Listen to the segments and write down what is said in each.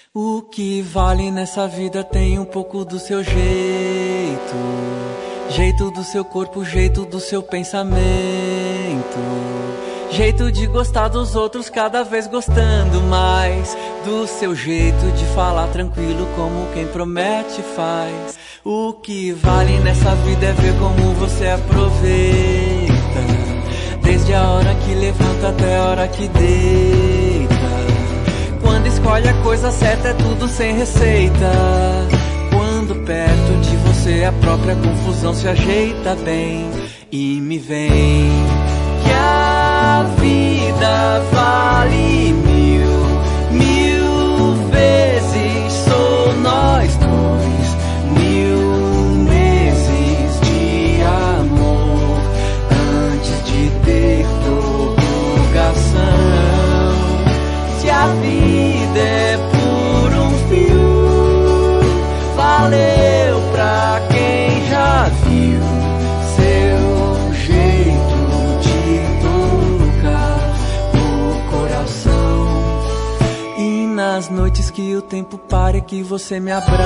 O que vale nessa vida tem um pouco do seu jeito, jeito do seu corpo, jeito do seu pensamento, jeito de gostar dos outros, cada vez gostando mais do seu jeito de falar tranquilo, como quem promete faz. O que vale nessa vida é ver como você aproveita, desde a hora que levanta até a hora que deita. Quando escolhe a coisa certa é tudo sem receita. Quando perto de você a própria confusão se ajeita bem. E me vem que a vida vale mil vezes. Sou nós dois, 1000 meses de amor antes de ter prorrogação. Se a vida é por um fio, valeu pra quem já viu seu jeito de tocar o coração. E nas noites que o tempo para e que você me abraça,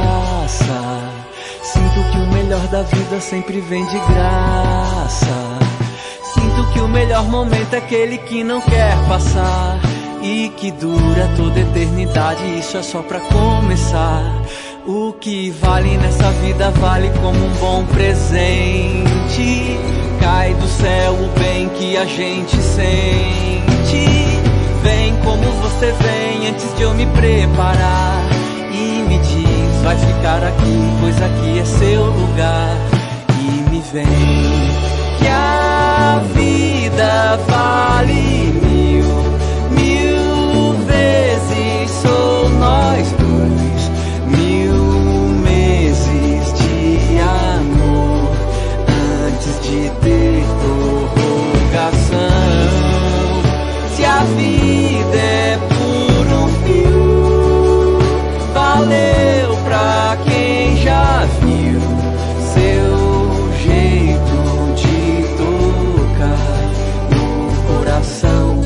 sinto que o melhor da vida sempre vem de graça. Sinto que o melhor momento é aquele que não quer passar e que dura toda a eternidade, isso é só pra começar. O que vale nessa vida vale como um bom presente. Cai do céu o bem que a gente sente. Vem como você vem antes de eu me preparar. E me diz, vai ficar aqui, pois aqui é seu lugar. E me vem que a vida vale mil vezes. Sou nós dois, 1000 meses de amor antes de ter prorrogação. Se a vida é por um fio, valeu pra quem já viu seu jeito de tocar no coração.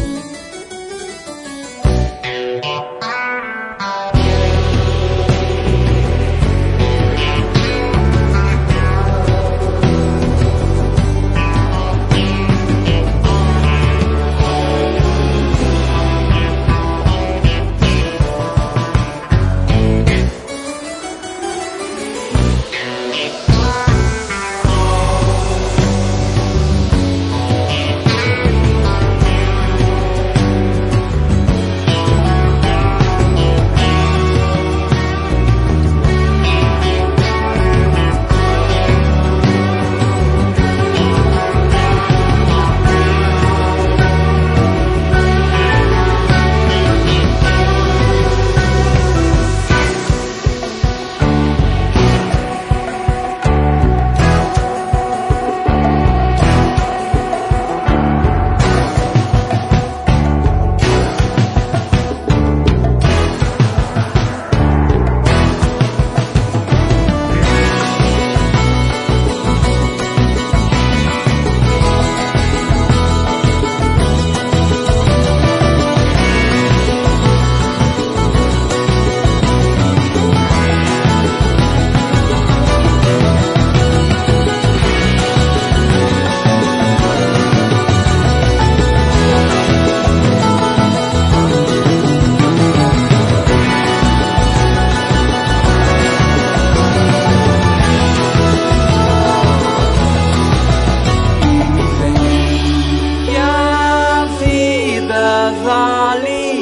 Vale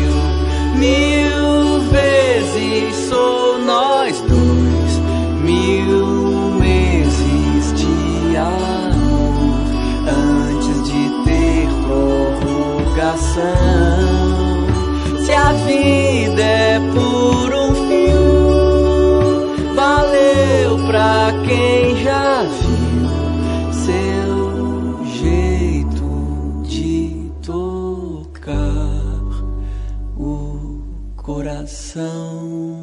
mil vezes. Sou nós dois, 1000 meses de amor antes de ter prorrogação. Se a vida é por um fio, valeu pra quem já viu seu jeito de tocar o coração.